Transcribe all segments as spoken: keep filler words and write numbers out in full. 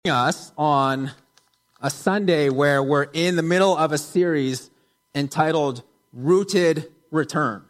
us on a Sunday where we're in the middle of a series entitled Rooted Return.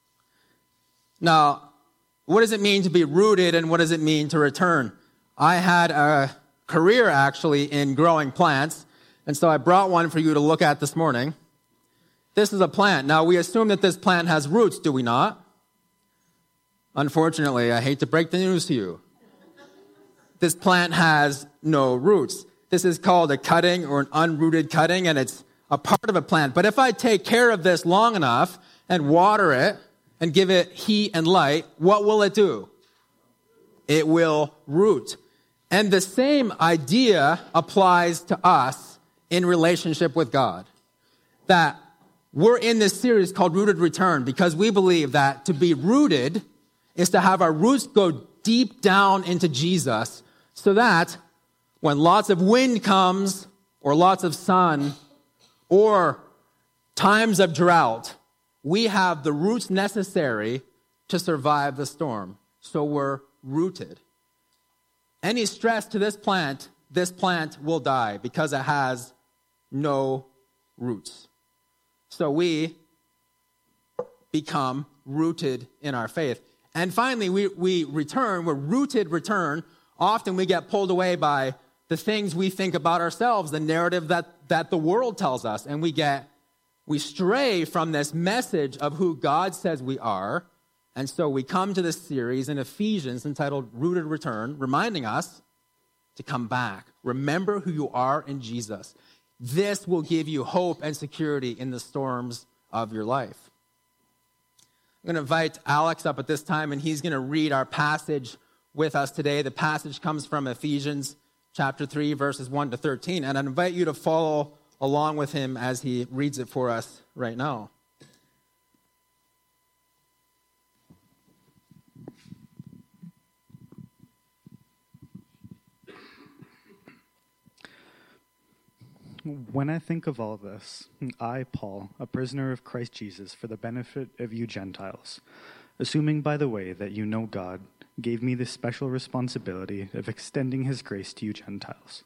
Now, what does it mean to be rooted and what does it mean to return? I had a career actually in growing plants, and so I brought one for you to look at this morning. This is a plant. Now, we assume that this plant has roots, do we not? Unfortunately, I hate to break the news to you. This plant has no roots. This is called a cutting or an unrooted cutting, and it's a part of a plant. But if I take care of this long enough and water it and give it heat and light, what will it do? It will root. And the same idea applies to us in relationship with God. That we're in this series called Rooted Return because we believe that to be rooted is to have our roots go deep down into Jesus so that when lots of wind comes or lots of sun or times of drought, we have the roots necessary to survive the storm. So we're rooted. Any stress to this plant, this plant will die because it has no roots. So we become rooted in our faith. And finally, we, we return, we're rooted return. Often we get pulled away by the things we think about ourselves, the narrative that, that the world tells us. And we get, we stray from this message of who God says we are. And so we come to this series in Ephesians entitled Rooted Return, reminding us to come back. Remember who you are in Jesus. This will give you hope and security in the storms of your life. I'm going to invite Alex up at this time, and he's going to read our passage with us today. The passage comes from Ephesians chapter three, verses one to thirteen, and I invite you to follow along with him as he reads it for us right now. When I think of all this, I, Paul, a prisoner of Christ Jesus, for the benefit of you Gentiles, assuming, by the way, that you know God, gave me the special responsibility of extending his grace to you Gentiles.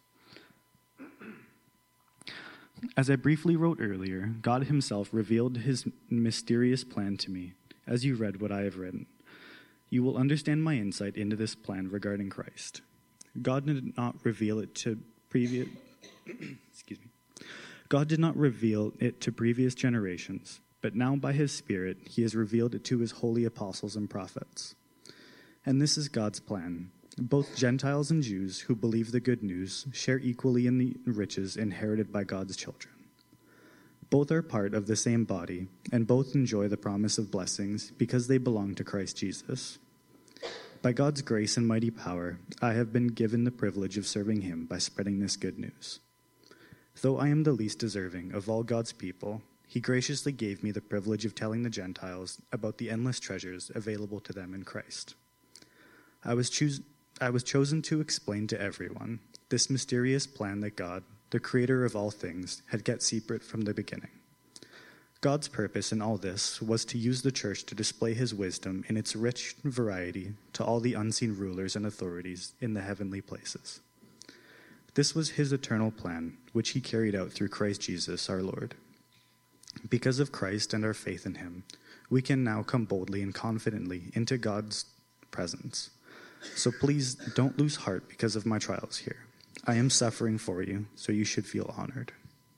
As I briefly wrote earlier, God himself revealed his mysterious plan to me, as you read what I have written. You will understand my insight into this plan regarding Christ. God did not reveal it to previous... Excuse me. God did not reveal it to previous generations, but now by his Spirit he has revealed it to his holy apostles and prophets. And this is God's plan. Both Gentiles and Jews who believe the good news share equally in the riches inherited by God's children. Both are part of the same body, and both enjoy the promise of blessings because they belong to Christ Jesus. By God's grace and mighty power, I have been given the privilege of serving him by spreading this good news. Though I am the least deserving of all God's people, he graciously gave me the privilege of telling the Gentiles about the endless treasures available to them in Christ. I was, choos- I was chosen to explain to everyone this mysterious plan that God, the creator of all things, had kept secret from the beginning. God's purpose in all this was to use the church to display his wisdom in its rich variety to all the unseen rulers and authorities in the heavenly places. This was his eternal plan, which he carried out through Christ Jesus our Lord. Because of Christ and our faith in him, we can now come boldly and confidently into God's presence. So please don't lose heart because of my trials here. I am suffering for you, so you should feel honored.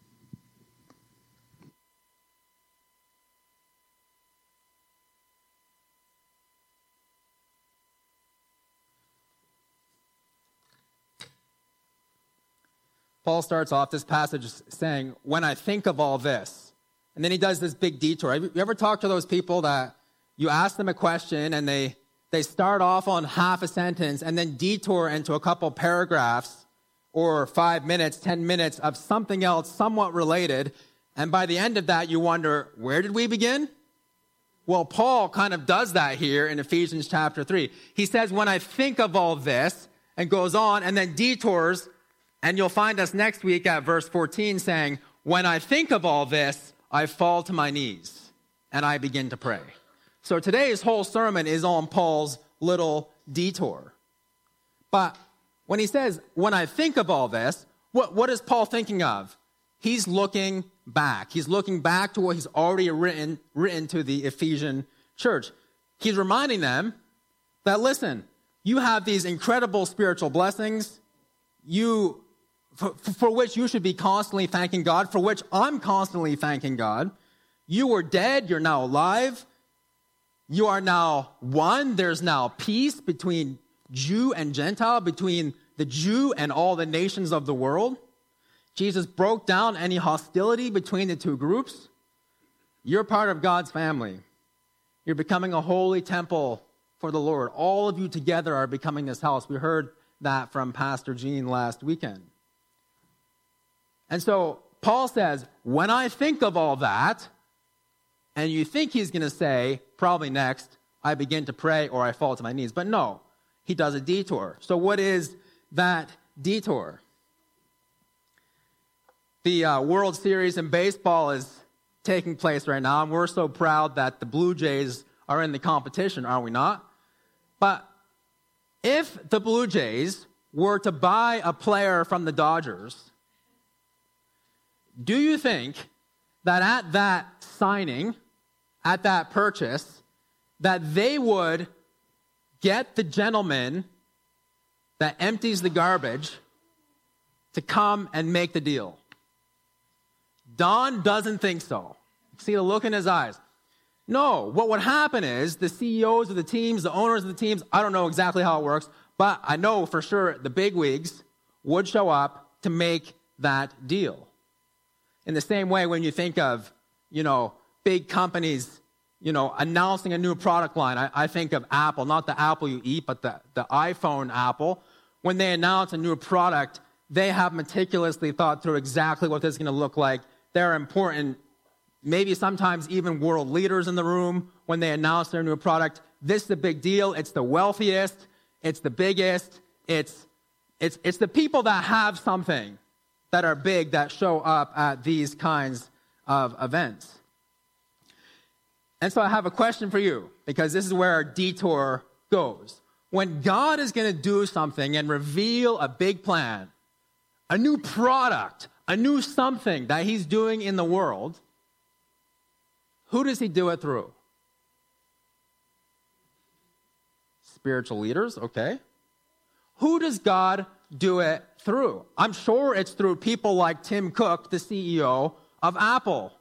Paul starts off this passage saying, when I think of all this, and then he does this big detour. Have you ever talked to those people that you ask them a question and they, they start off on half a sentence and then detour into a couple paragraphs or five minutes, ten minutes of something else somewhat related, and by the end of that you wonder, where did we begin? Well, Paul kind of does that here in Ephesians chapter three. He says, when I think of all this, and goes on and then detours. And you'll find us next week at verse fourteen saying, when I think of all this, I fall to my knees and I begin to pray. So today's whole sermon is on Paul's little detour. But When he says, when I think of all this, what, what is Paul thinking of? He's looking back. He's looking back to what he's already written, written to the Ephesian church. He's reminding them that, listen, you have these incredible spiritual blessings, you for, for which you should be constantly thanking God, for which I'm constantly thanking God. You were dead, you're now alive. You are now one. There's now peace between Jew and Gentile, between the Jew and all the nations of the world. Jesus broke down any hostility between the two groups. You're part of God's family. You're becoming a holy temple for the Lord. All of you together are becoming this house. We heard that from Pastor Gene last weekend. And so Paul says, when I think of all that, and you think he's going to say, probably next, I begin to pray or I fall to my knees. But no, he does a detour. So what is that detour? The uh, World Series in baseball is taking place right now, and we're so proud that the Blue Jays are in the competition, are we not? But if the Blue Jays were to buy a player from the Dodgers, do you think that at that signing, at that purchase, that they would get the gentleman that empties the garbage to come and make the deal? Don doesn't think so. See the look in his eyes. No, what would happen is the C E Os of the teams, the owners of the teams, I don't know exactly how it works, but I know for sure the bigwigs would show up to make that deal. In the same way, when you think of, you know, big companies, you know, announcing a new product line, I, I think of Apple, not the Apple you eat, but the, the iPhone Apple. When they announce a new product, they have meticulously thought through exactly what this is going to look like. They're important, maybe sometimes even world leaders in the room when they announce their new product. This is a big deal. It's the wealthiest. It's the biggest. It's, it's, it's the people that have something that are big that show up at these kinds of events. And so I have a question for you, because this is where our detour goes. When God is going to do something and reveal a big plan, a new product, a new something that he's doing in the world, who does he do it through? Spiritual leaders, okay. Who does God do it through? I'm sure it's through people like Tim Cook, the C E O of Apple.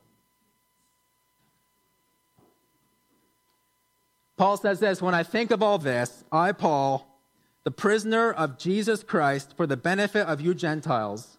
Paul says this, when I think of all this, I, Paul, the prisoner of Jesus Christ for the benefit of you Gentiles.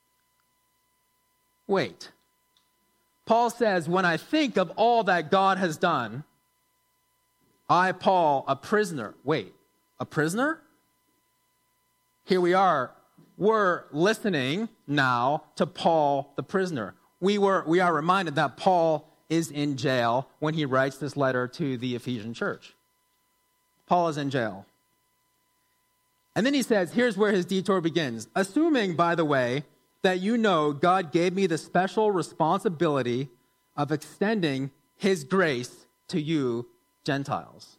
Wait. Paul says, when I think of all that God has done, I, Paul, a prisoner. Wait, a prisoner? Here we are. We're listening now to Paul, the prisoner. We were, we are reminded that Paul is in jail when he writes this letter to the Ephesian church. Paul is in jail. And then he says, here's where his detour begins. Assuming, by the way, that you know God gave me the special responsibility of extending his grace to you Gentiles.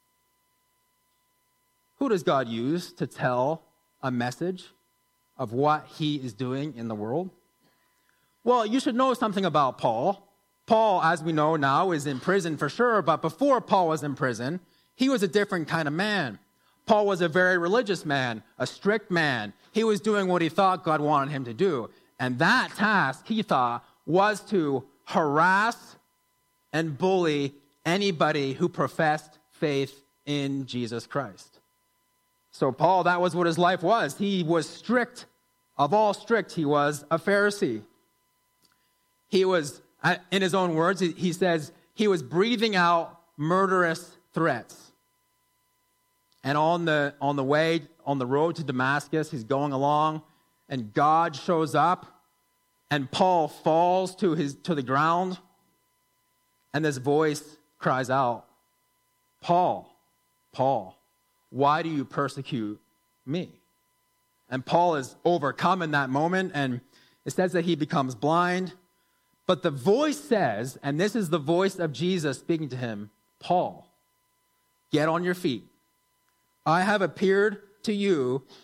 Who does God use to tell a message of what he is doing in the world? Well, you should know something about Paul. Paul, as we know now, is in prison for sure, but before Paul was in prison, he was a different kind of man. Paul was a very religious man, a strict man. He was doing what he thought God wanted him to do. And that task, he thought, was to harass and bully anybody who professed faith in Jesus Christ. So Paul, that was what his life was. He was strict. Of all strict, he was a Pharisee. He was, in his own words, he says, he was breathing out murderous threats. And on the on the way, on the road to Damascus, he's going along, and God shows up, and Paul falls to his to the ground, and this voice cries out, Paul, Paul, why do you persecute me? And Paul is overcome in that moment, and it says that he becomes blind. But the voice says, and this is the voice of Jesus speaking to him, Paul, get on your feet. I have appeared to you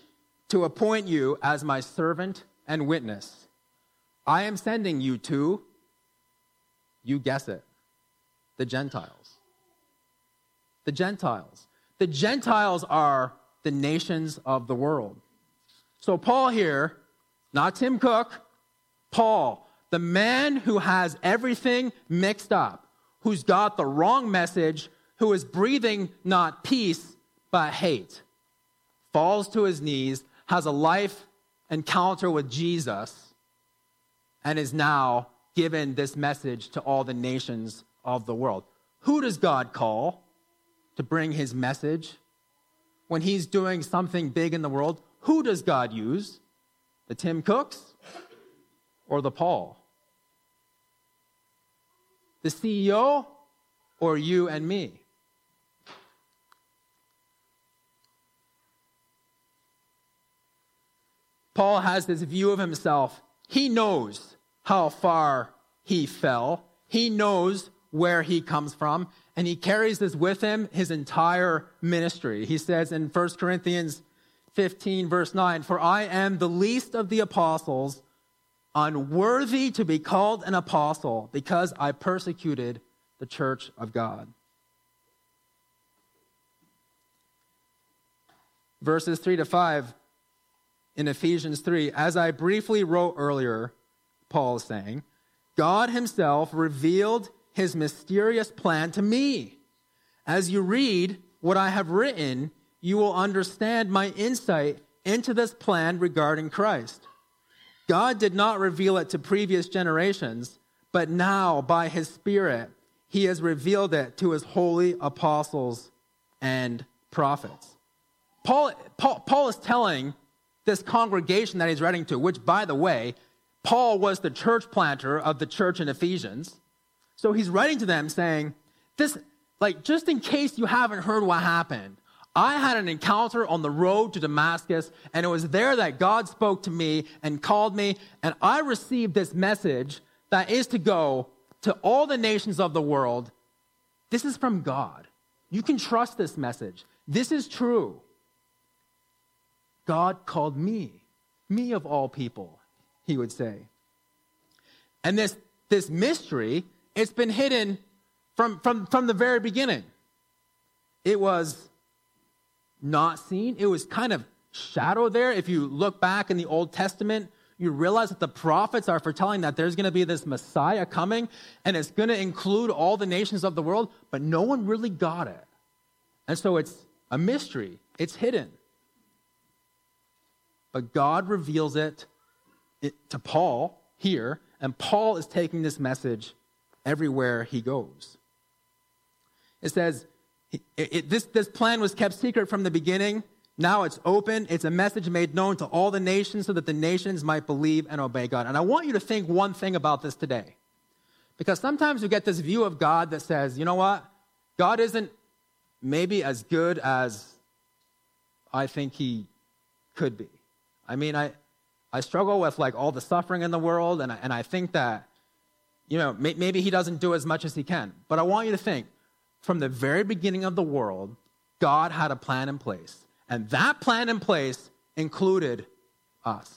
to appoint you as my servant and witness. I am sending you to, you guess it, the Gentiles. The Gentiles. The Gentiles are the nations of the world. So Paul here, not Tim Cook, Paul, the man who has everything mixed up, who's got the wrong message, who is breathing not peace, but hate, falls to his knees, has a life encounter with Jesus, and is now given this message to all the nations of the world. Who does God call to bring his message? When he's doing something big in the world, who does God use? The Tim Cooks or the Paul? The C E O or you and me? Paul has this view of himself. He knows how far he fell. He knows where he comes from. And he carries this with him his entire ministry. He says in First Corinthians fifteen, verse nine, "For I am the least of the apostles, unworthy to be called an apostle, because I persecuted the church of God." Verses three to five in Ephesians three, "As I briefly wrote earlier," Paul is saying, "God himself revealed his mysterious plan to me. As you read what I have written, you will understand my insight into this plan regarding Christ. God did not reveal it to previous generations, but now by his Spirit, he has revealed it to his holy apostles and prophets." Paul, Paul, Paul is telling this congregation that he's writing to, which, by the way, Paul was the church planter of the church in Ephesians. So he's writing to them saying, this, like, just in case you haven't heard what happened, I had an encounter on the road to Damascus, and it was there that God spoke to me and called me, and I received this message that is to go to all the nations of the world. This is from God. You can trust this message. This is true. God called me, me of all people, he would say. And this, this mystery, it's been hidden from, from, from the very beginning. It was not seen. It was kind of shadowed there. If you look back in the Old Testament, you realize that the prophets are foretelling that there's going to be this Messiah coming, and it's going to include all the nations of the world, but no one really got it. And so it's a mystery. It's hidden. But God reveals it, it to Paul here, and Paul is taking this message everywhere he goes. It says, it, it, this, this plan was kept secret from the beginning. Now it's open. It's a message made known to all the nations so that the nations might believe and obey God. And I want you to think one thing about this today. Because sometimes we get this view of God that says, you know what? God isn't maybe as good as I think he could be. I mean, I, I struggle with like all the suffering in the world, and I, and I think that, you know, may, maybe he doesn't do as much as he can. But I want you to think, from the very beginning of the world, God had a plan in place. And that plan in place included us.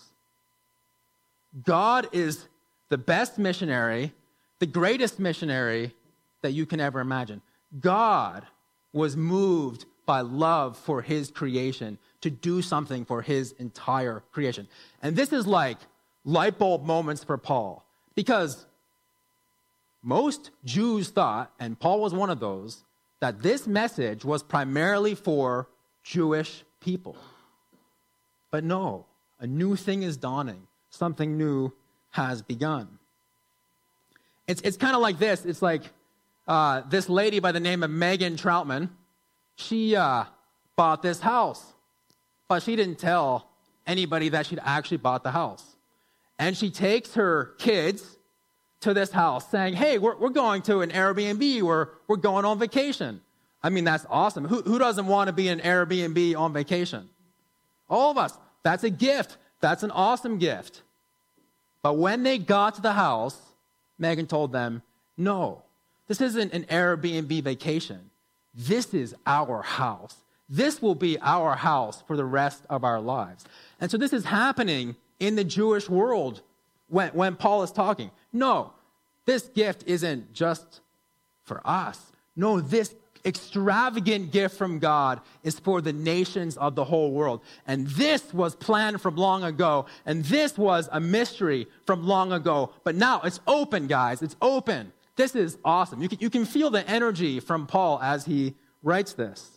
God is the best missionary, the greatest missionary that you can ever imagine. God was moved by love for his creation to do something for his entire creation. And this is like light bulb moments for Paul, because most Jews thought, and Paul was one of those, that this message was primarily for Jewish people. But no, a new thing is dawning. Something new has begun. It's, it's kind of like this. It's like uh, this lady by the name of Megan Troutman. She uh, bought this house, but she didn't tell anybody that she'd actually bought the house. And she takes her kids to this house saying, hey, we're, we're going to an Airbnb, or we're going on vacation. I mean, that's awesome. Who, who doesn't want to be in Airbnb on vacation? All of us. That's a gift. That's an awesome gift. But when they got to the house, Megan told them, no, this isn't an Airbnb vacation. This is our house. This will be our house for the rest of our lives. And so this is happening in the Jewish world when, when Paul is talking. No, this gift isn't just for us. No, this extravagant gift from God is for the nations of the whole world. And this was planned from long ago. And this was a mystery from long ago. But now it's open, guys. It's open. This is awesome. You can, you can feel the energy from Paul as he writes this.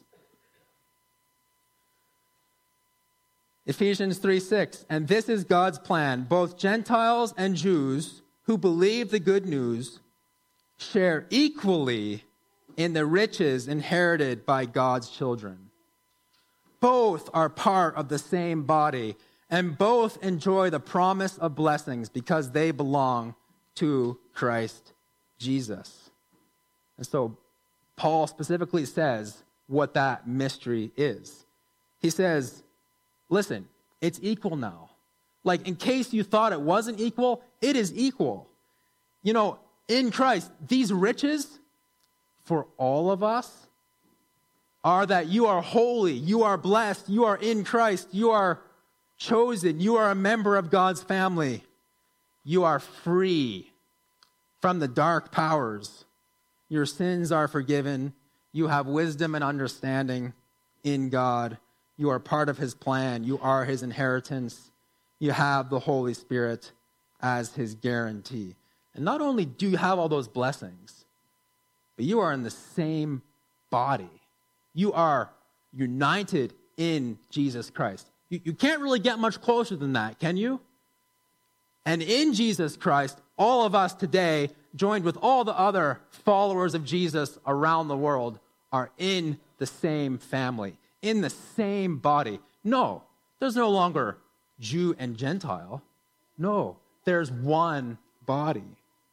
Ephesians three six, and this is God's plan. Both Gentiles and Jews who believe the good news share equally in the riches inherited by God's children. Both are part of the same body, and both enjoy the promise of blessings because they belong to Christ Jesus. And so Paul specifically says what that mystery is. He says, listen, it's equal now. Like, in case you thought it wasn't equal, it is equal. You know, in Christ, these riches for all of us are that you are holy, you are blessed, you are in Christ, you are chosen, you are a member of God's family. You are free from the dark powers. Your sins are forgiven. You have wisdom and understanding in God. You are part of his plan. You are his inheritance. You have the Holy Spirit as his guarantee. And not only do you have all those blessings, but you are in the same body. You are united in Jesus Christ. You, you can't really get much closer than that, can you? And in Jesus Christ, all of us today, joined with all the other followers of Jesus around the world, are in the same family, in the same body. No, there's no longer Jew and Gentile. No, there's one body.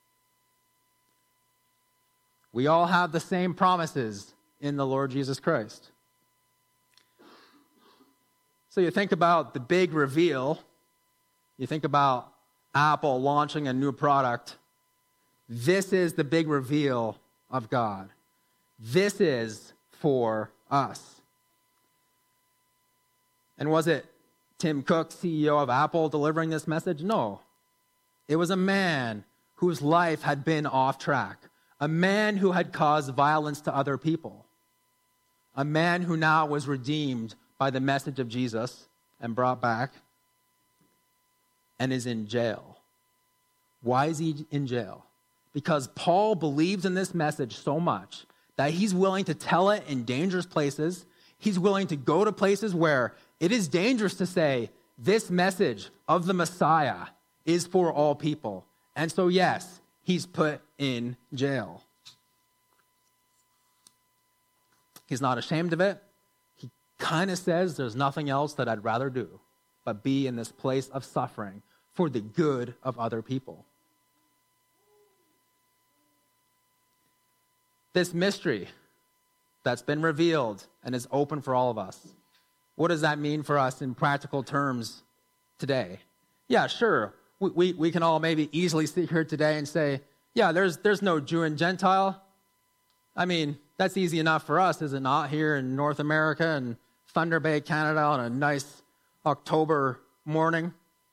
We all have the same promises in the Lord Jesus Christ. So you think about the big reveal. You think about Apple launching a new product. This is the big reveal of God. This is for us. And was it Tim Cook, C E O of Apple, delivering this message? No. It was a man whose life had been off track. A man who had caused violence to other people. A man who now was redeemed by the message of Jesus and brought back and is in jail. Why is he in jail? Because Paul believes in this message so much that he's willing to tell it in dangerous places. He's willing to go to places where it is dangerous to say, this message of the Messiah is for all people. And so, yes, he's put in jail. He's not ashamed of it. He kind of says there's nothing else that I'd rather do but be in this place of suffering for the good of other people. This mystery that's been revealed and is open for all of us. What does that mean for us in practical terms today? Yeah, sure. We, we, we can all maybe easily sit here today and say, yeah, there's there's no Jew and Gentile. I mean, that's easy enough for us, is it not, here in North America and Thunder Bay, Canada, on a nice October morning?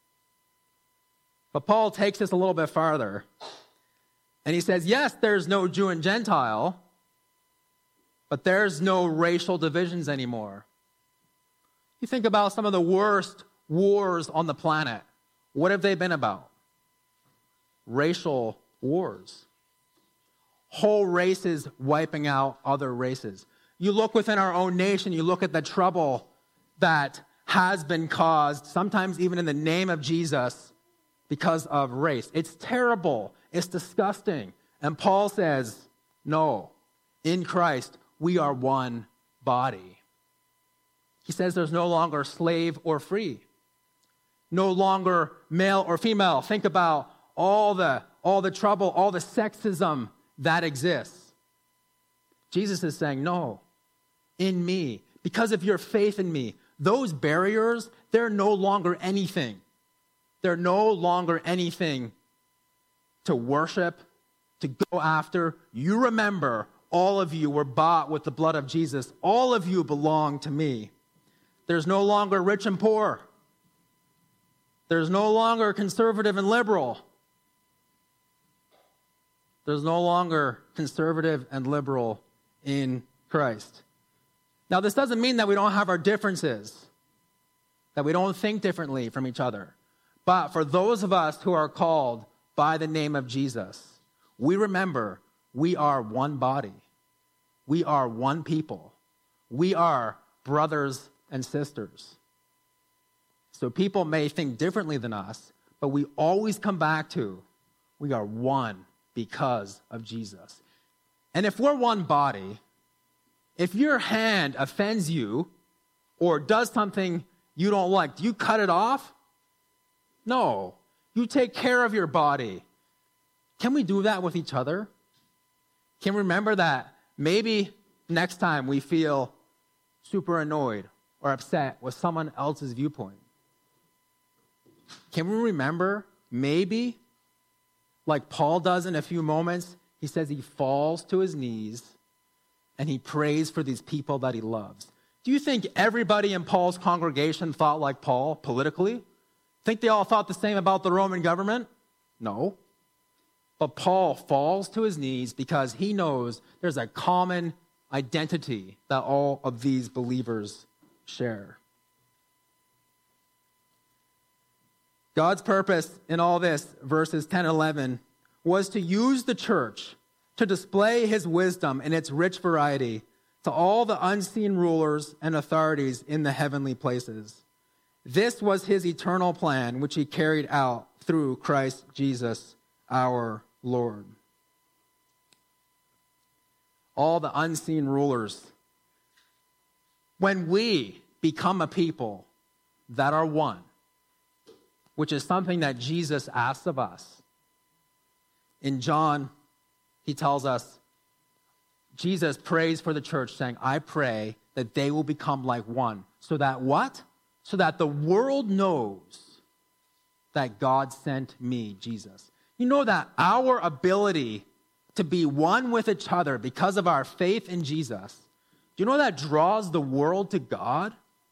But Paul takes this a little bit farther. And he says, yes, there's no Jew and Gentile, but there's no racial divisions anymore. You think about some of the worst wars on the planet. What have they been about? Racial wars. Whole races wiping out other races. You look within our own nation, you look at the trouble that has been caused, sometimes even in the name of Jesus, because of race. It's terrible. It's disgusting. And Paul says, no, in Christ, we are one body. He says there's no longer slave or free. No longer male or female. Think about all the, all the trouble, all the sexism that exists. Jesus is saying, no, in me, because of your faith in me, those barriers, they're no longer anything. They're no longer anything to worship, to go after. You remember all of you were bought with the blood of Jesus. All of you belong to me. There's no longer rich and poor. There's no longer conservative and liberal. There's no longer conservative and liberal in Christ. Now, this doesn't mean that we don't have our differences, that we don't think differently from each other. But for those of us who are called by the name of Jesus, we remember we are one body. We are one people. We are brothers and sisters. So people may think differently than us, but we always come back to we are one because of Jesus. And if we're one body, if your hand offends you or does something you don't like, do you cut it off? No. You take care of your body. Can we do that with each other? Can we remember that maybe next time we feel super annoyed or upset with someone else's viewpoint? Can we remember maybe, like Paul does in a few moments, he says he falls to his knees and he prays for these people that he loves. Do you think everybody in Paul's congregation thought like Paul politically? Think they all thought the same about the Roman government? No. But Paul falls to his knees because he knows there's a common identity that all of these believers share. God's purpose in all this, verses ten and eleven, was to use the church to display his wisdom in its rich variety to all the unseen rulers and authorities in the heavenly places. This was his eternal plan, which he carried out through Christ Jesus, our Lord. All the unseen rulers. When we become a people that are one, which is something that Jesus asks of us. In John, he tells us, Jesus prays for the church saying, I pray that they will become like one. So that what? So that the world knows that God sent me, Jesus. You know that our ability to be one with each other because of our faith in Jesus, do you know that draws the world to God?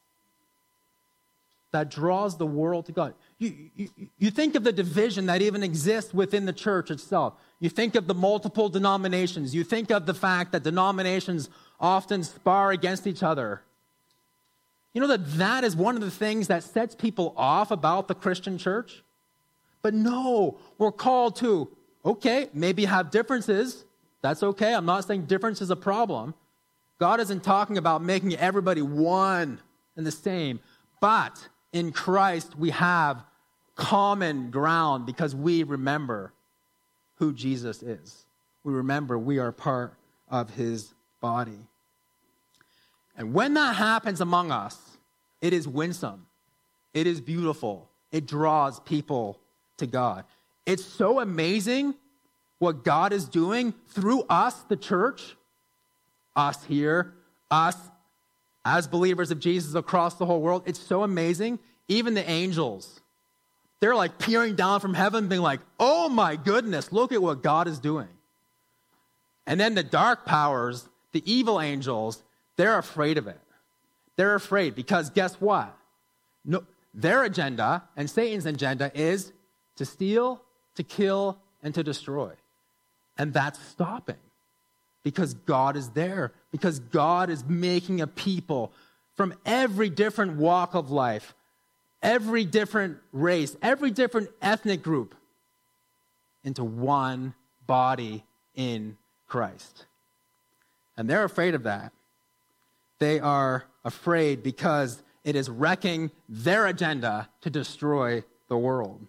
That draws the world to God. You, you, you think of the division that even exists within the church itself. You think of the multiple denominations. You think of the fact that denominations often spar against each other. You know that that is one of the things that sets people off about the Christian church? But no, we're called to, okay, maybe have differences. That's okay. I'm not saying difference is a problem. God isn't talking about making everybody one and the same. But in Christ, we have common ground because we remember who Jesus is. We remember we are part of his body. And when that happens among us, it is winsome. It is beautiful. It draws people to God. It's so amazing what God is doing through us, the church, us here, us as believers of Jesus across the whole world. It's so amazing. Even the angels, they're like peering down from heaven, being like, oh my goodness, look at what God is doing. And then the dark powers, the evil angels, they're afraid of it. They're afraid because guess what? No, their agenda and Satan's agenda is to steal, to kill, and to destroy. And that's stopping because God is there, because God is making a people from every different walk of life, every different race, every different ethnic group into one body in Christ. And they're afraid of that. They are afraid because it is wrecking their agenda to destroy the world.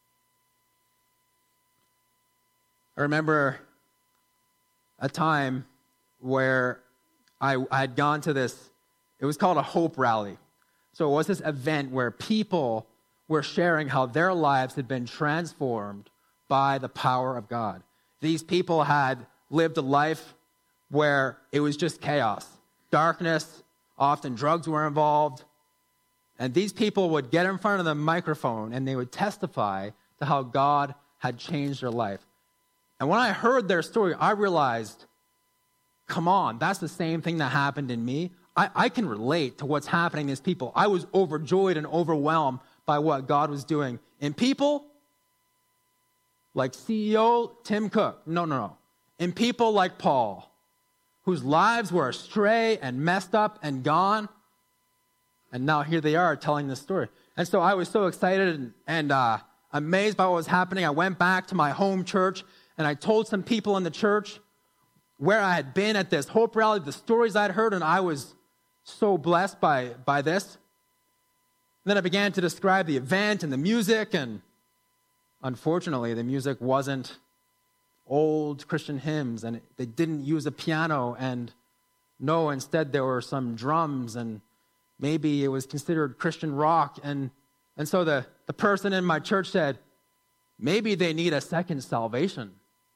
I remember a time where I, I had gone to this, it was called a Hope Rally. So it was this event where people were sharing how their lives had been transformed by the power of God. These people had lived a life where it was just chaos, darkness, often drugs were involved. And these people would get in front of the microphone and they would testify to how God had changed their life. And when I heard their story, I realized come on, that's the same thing that happened in me. I, I can relate to what's happening to these people. I was overjoyed and overwhelmed by what God was doing in people like C E O Tim Cook. No, no, no. In people like Paul, whose lives were astray and messed up and gone. And now here they are telling this story. And so I was so excited and, and uh, amazed by what was happening. I went back to my home church and I told some people in the church where I had been at this Hope Rally, the stories I'd heard, and I was so blessed by, by this. And then I began to describe the event and the music, and unfortunately, the music wasn't old Christian hymns, and they didn't use a piano, and no, instead there were some drums, and maybe it was considered Christian rock. And, and so the, the person in my church said, maybe they need a second salvation.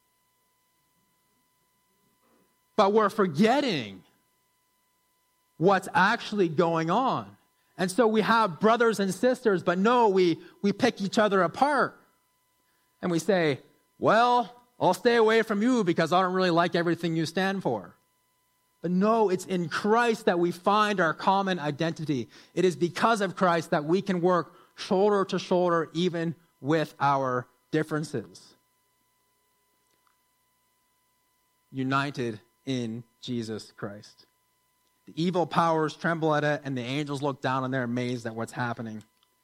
But we're forgetting what's actually going on. And so we have brothers and sisters, but no, we, we pick each other apart. And we say, well, I'll stay away from you because I don't really like everything you stand for. But no, it's in Christ that we find our common identity. It is because of Christ that we can work shoulder to shoulder even with our differences. United in Jesus Christ. The evil powers tremble at it, and the angels look down and they're amazed at what's happening.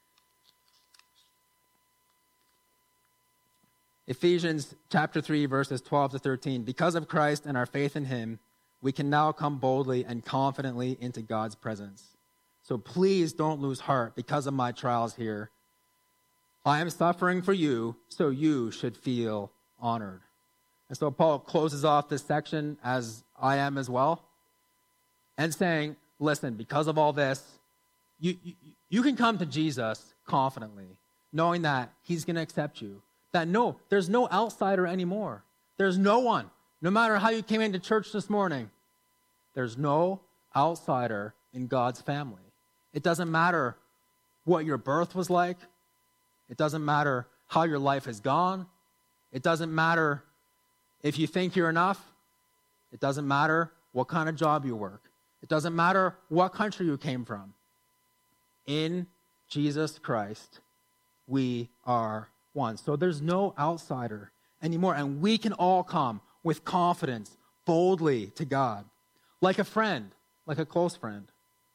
Ephesians chapter three, verses twelve to thirteen. Because of Christ and our faith in him, we can now come boldly and confidently into God's presence. So please don't lose heart because of my trials here. I am suffering for you, so you should feel honored. And so Paul closes off this section, as I am as well, and saying, listen, because of all this, you, you, you can come to Jesus confidently, knowing that he's going to accept you. That no, there's no outsider anymore. There's no one. No matter how you came into church this morning, there's no outsider in God's family. It doesn't matter what your birth was like. It doesn't matter how your life has gone. It doesn't matter if you think you're enough. It doesn't matter what kind of job you work. It doesn't matter what country you came from. In Jesus Christ, we are one. So there's no outsider anymore. And we can all come with confidence, boldly to God, like a friend, like a close friend.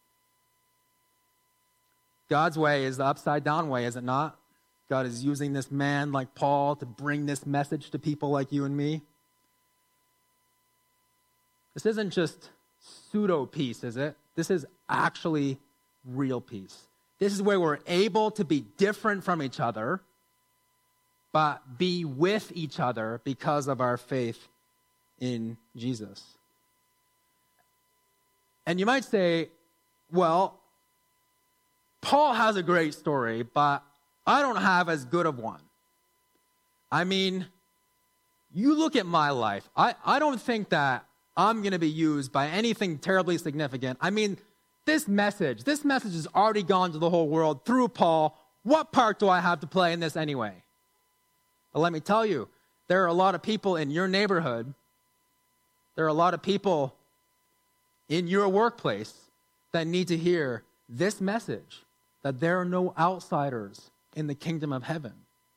God's way is the upside down way, is it not? God is using this man like Paul to bring this message to people like you and me. This isn't just pseudo peace, is it? This is actually real peace. This is where we're able to be different from each other, but be with each other because of our faith in Jesus. And you might say, well, Paul has a great story, but I don't have as good of one. I mean, you look at my life. I, I don't think that I'm going to be used by anything terribly significant. I mean, this message, this message has already gone to the whole world through Paul. What part do I have to play in this anyway? Well, let me tell you, there are a lot of people in your neighborhood, there are a lot of people in your workplace that need to hear this message, that there are no outsiders in the kingdom of heaven.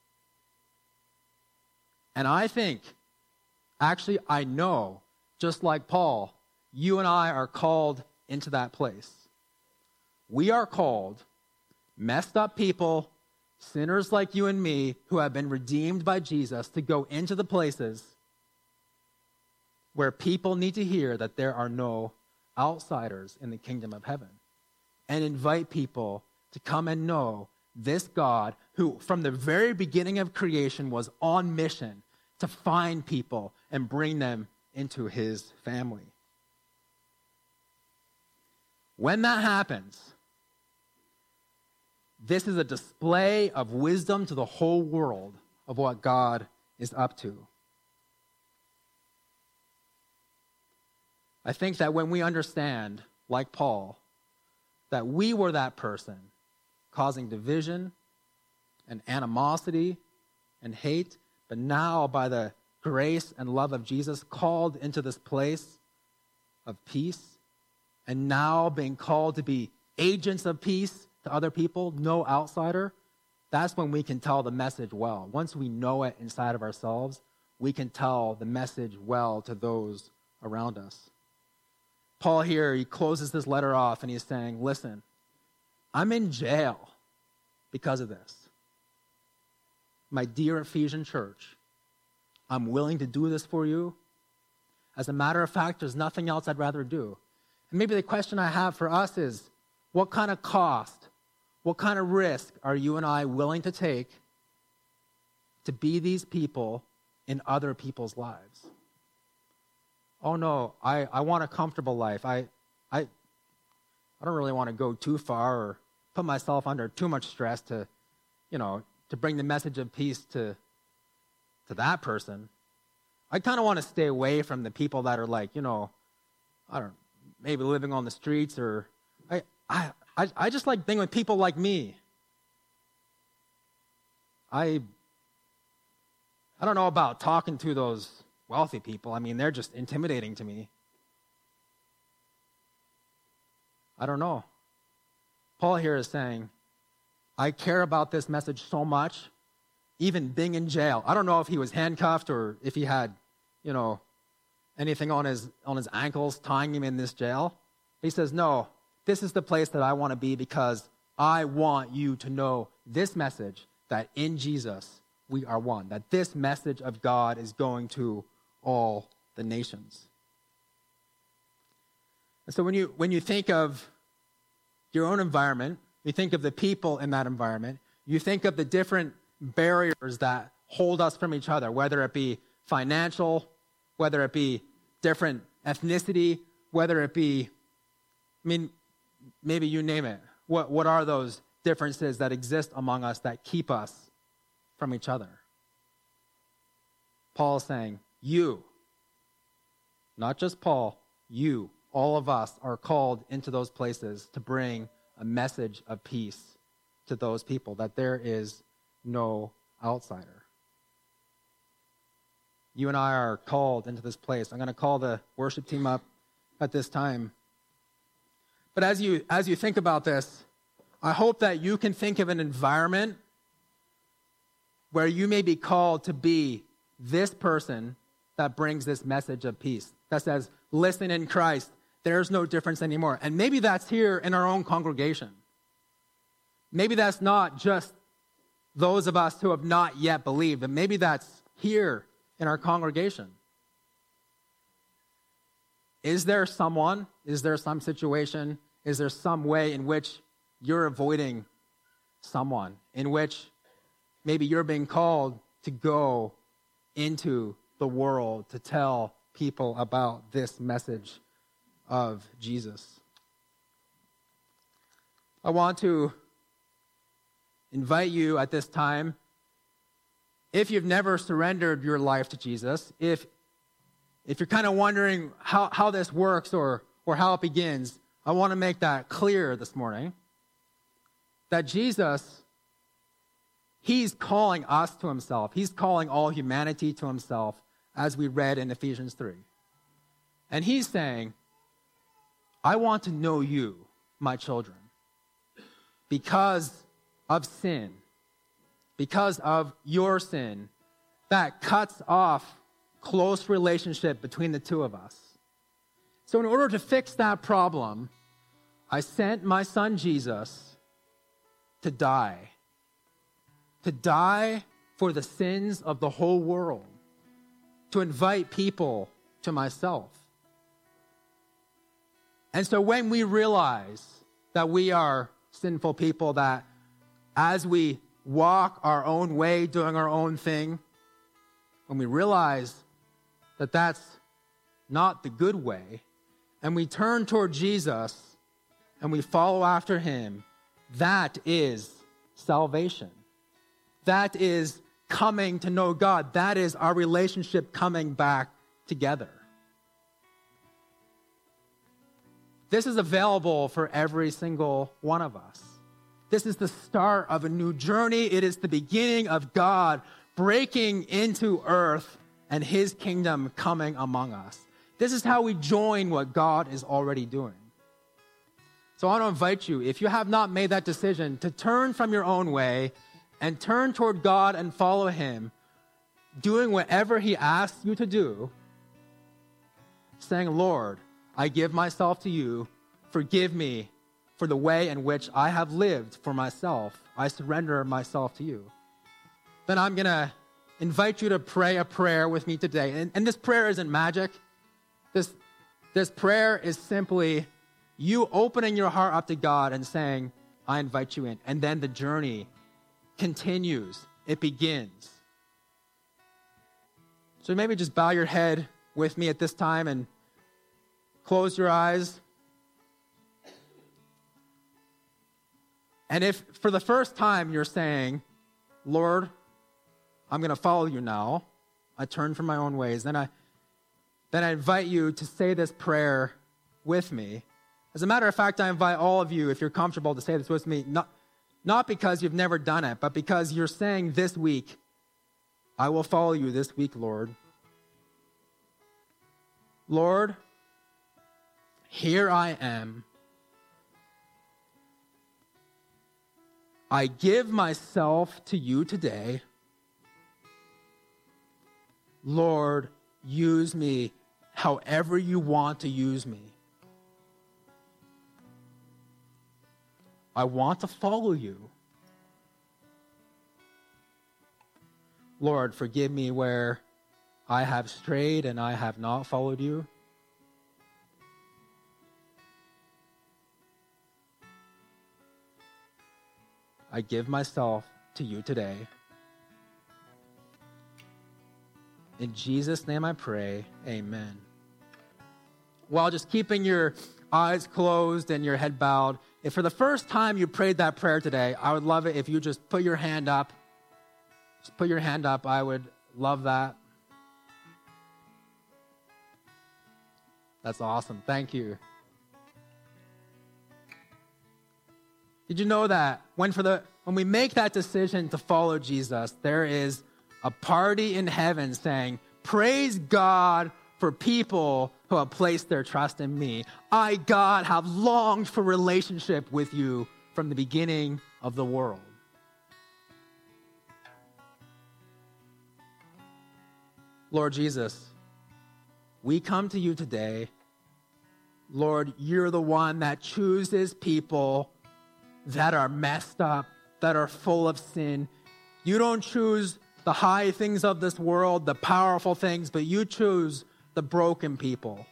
And I think, actually, I know, just like Paul, you and I are called into that place. We are called, messed up people, sinners like you and me, who have been redeemed by Jesus, to go into the places where people need to hear that there are no outsiders in the kingdom of heaven, and invite people to come and know this God who, from the very beginning of creation, was on mission to find people and bring them into his family. When that happens, this is a display of wisdom to the whole world of what God is up to. I think that when we understand, like Paul, that we were that person causing division and animosity and hate, but now by the grace and love of Jesus called into this place of peace, and now being called to be agents of peace to other people, no outsider, that's when we can tell the message well. Once we know it inside of ourselves, we can tell the message well to those around us. Paul here, he closes this letter off and he's saying, listen, I'm in jail because of this. My dear Ephesian church, I'm willing to do this for you. As a matter of fact, there's nothing else I'd rather do. And maybe the question I have for us is, what kind of cost, what kind of risk are you and I willing to take to be these people in other people's lives? Oh no, I, I want a comfortable life. I, I, I don't really want to go too far or put myself under too much stress to, you know, to bring the message of peace to, to that person. I kind of want to stay away from the people that are like, you know, I don't know, maybe living on the streets, or I, I, I, I just like being with people like me. I, I don't know about talking to those wealthy people. I mean, they're just intimidating to me. I don't know. Paul here is saying, I care about this message so much, even being in jail. I don't know if he was handcuffed or if he had, you know, anything on his on his ankles tying him in this jail. He says, no, this is the place that I want to be because I want you to know this message, that in Jesus we are one, that this message of God is going to all the nations. And so when you when you think of your own environment, you think of the people in that environment, you think of the different barriers that hold us from each other, whether it be financial, whether it be different ethnicity, whether it be, I mean, maybe you name it. What, what are those differences that exist among us that keep us from each other? Paul is saying, you, not just Paul, you, all of us are called into those places to bring a message of peace to those people, that there is no outsider. You and I are called into this place. I'm going to call the worship team up at this time. But as you as you think about this, I hope that you can think of an environment where you may be called to be this person that brings this message of peace, that says, listen, in Christ, there's no difference anymore. And maybe that's here in our own congregation. Maybe that's not just those of us who have not yet believed, but maybe that's here in our congregation. Is there someone, is there some situation, is there some way in which you're avoiding someone, in which maybe you're being called to go into the world to tell people about this message of Jesus? I want to invite you at this time, if you've never surrendered your life to Jesus, if if you're kind of wondering how, how this works or, or how it begins, I want to make that clear this morning, that Jesus, he's calling us to himself. He's calling all humanity to himself, as we read in Ephesians three. And he's saying, I want to know you, my children, because of sin, because of your sin, that cuts off close relationship between the two of us. So in order to fix that problem, I sent my son Jesus to die, to die for the sins of the whole world, to invite people to myself. And so when we realize that we are sinful people, that as we walk our own way, doing our own thing, when we realize that that's not the good way, and we turn toward Jesus and we follow after him, that is salvation. That is coming to know God. That is our relationship coming back together. This is available for every single one of us. This is the start of a new journey. It is the beginning of God breaking into earth and his kingdom coming among us. This is how we join what God is already doing. So I want to invite you, if you have not made that decision, to turn from your own way and turn toward God and follow him, doing whatever he asks you to do, saying, Lord, I give myself to you. Forgive me for the way in which I have lived for myself. I surrender myself to you. Then I'm going to invite you to pray a prayer with me today. And, and this prayer isn't magic. This, this prayer is simply you opening your heart up to God and saying, I invite you in. And then the journey continues. It begins. So maybe just bow your head with me at this time and close your eyes. And if for the first time you're saying, Lord, I'm going to follow you now, I turn from my own ways, then I, then I invite you to say this prayer with me. As a matter of fact, I invite all of you, if you're comfortable, to say this with me, not, not because you've never done it, but because you're saying this week, I will follow you this week, Lord. Lord, here I am. I give myself to you today. Lord, use me however you want to use me. I want to follow you. Lord, forgive me where I have strayed and I have not followed you. I give myself to you today. In Jesus' name I pray, amen. While just keeping your eyes closed and your head bowed, if for the first time you prayed that prayer today, I would love it if you just put your hand up. Just put your hand up. I would love that. That's awesome. Thank you. Did you know that when for the when we make that decision to follow Jesus, there is a party in heaven saying, praise God for people who have placed their trust in me. I, God, have longed for relationship with you from the beginning of the world. Lord Jesus, we come to you today. Lord, you're the one that chooses people that are messed up, that are full of sin. You don't choose the high things of this world, the powerful things, but you choose the broken people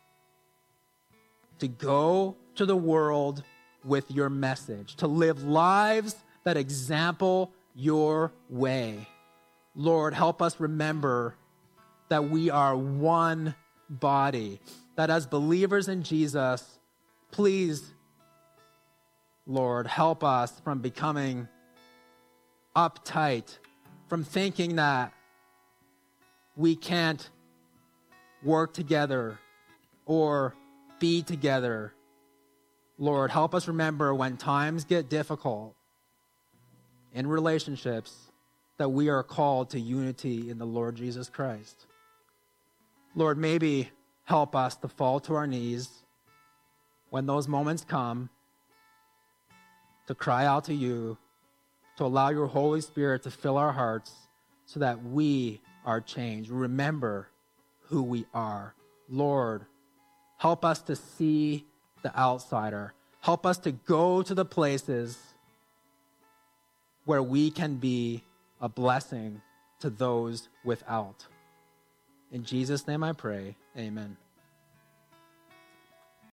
to go to the world with your message, to live lives that example your way. Lord, help us remember that we are one body, that as believers in Jesus, please, Lord, help us from becoming uptight, from thinking that we can't work together or be together. Lord, help us remember when times get difficult in relationships that we are called to unity in the Lord Jesus Christ. Lord, maybe help us to fall to our knees when those moments come, to cry out to you, to allow your Holy Spirit to fill our hearts so that we are changed. Remember who we are. Lord, help us to see the outsider. Help us to go to the places where we can be a blessing to those without. In Jesus' name I pray, amen.